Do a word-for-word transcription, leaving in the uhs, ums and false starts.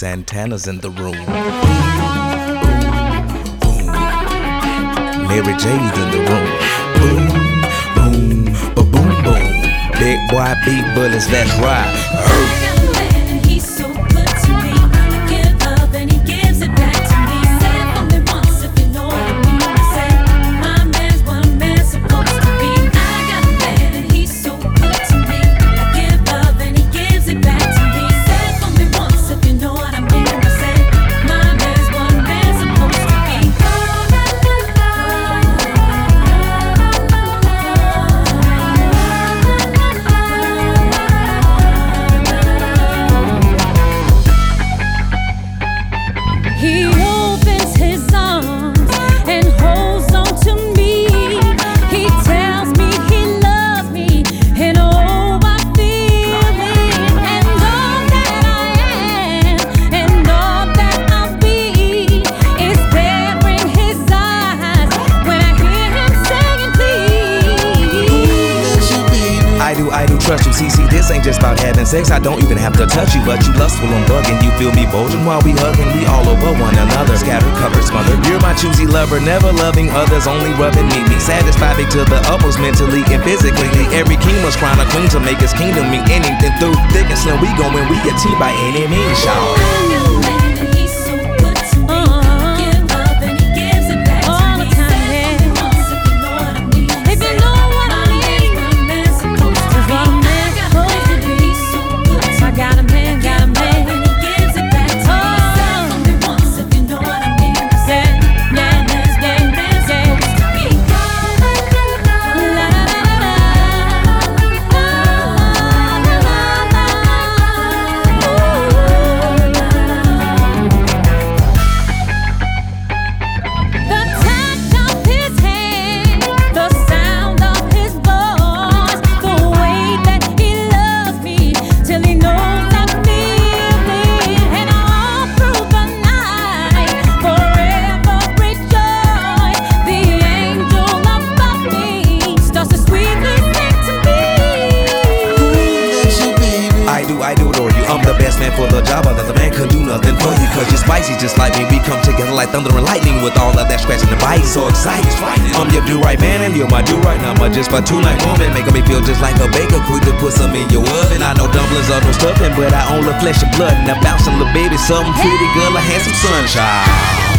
Santana's in the room. Boom, boom. Mary J's in the room. Boom, boom, ba boom, boom. Big boy beat bullets, that's right. Earth. He opens his arms and holds on to me. He tells me he loves me, and oh, I feel it. And all that I am and all that I'll be is there in his eyes when I hear him saying, please. I do, I do trust you, C C, this ain't just about having sex. I don't even have to touch you, but you lustful and bugging. You feel me bulging while we hugging. We all over one another, scattered, covered, smothered. You're my choosy lover, never loving others, only rubbing me. Me satisfied me to the utmost mentally and physically. Every king must crown a queen to make his kingdom mean anything. Through thick and slim, we going, we a team by any means, y'all. I do adore you. I'm the best man for the job, other man could do nothing for you. Cause you're spicy just like me. We come together like thunder and lightning with all of that scratching and biting. So excited. I'm your do-right man and you're my do-right number. Just for two-night woman, making me feel just like a baker. Quick to put some in your oven. I know dumplings are no stuffing, but I own the flesh and blood. And I bounce on the baby, something pretty girl, a handsome sunshine.